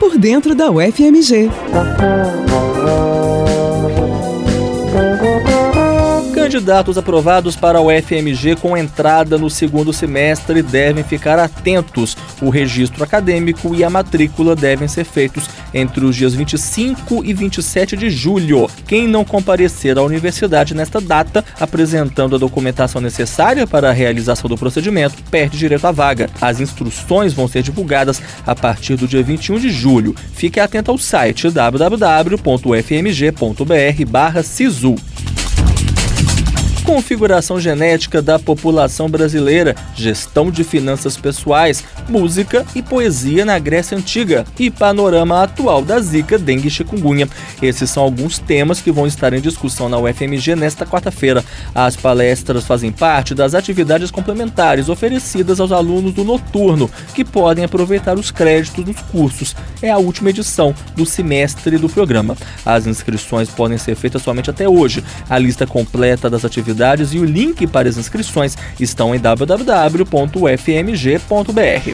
por dentro da UFMG. Candidatos aprovados para a UFMG com entrada no segundo semestre devem ficar atentos. O registro acadêmico e a matrícula devem ser feitos entre os dias 25 e 27 de julho. Quem não comparecer à universidade nesta data, apresentando a documentação necessária para a realização do procedimento, perde direito à vaga. As instruções vão ser divulgadas a partir do dia 21 de julho. Fique atento ao site www.ufmg.br/SISU. Configuração genética da população brasileira, gestão de finanças pessoais, música e poesia na Grécia Antiga e panorama atual da Zika, dengue e chikungunya. Esses são alguns temas que vão estar em discussão na UFMG nesta quarta-feira. As palestras fazem parte das atividades complementares oferecidas aos alunos do noturno, que podem aproveitar os créditos nos cursos. É a última edição do semestre do programa. As inscrições podem ser feitas somente até hoje. A lista completa das atividades e o link para as inscrições estão em www.ufmg.br.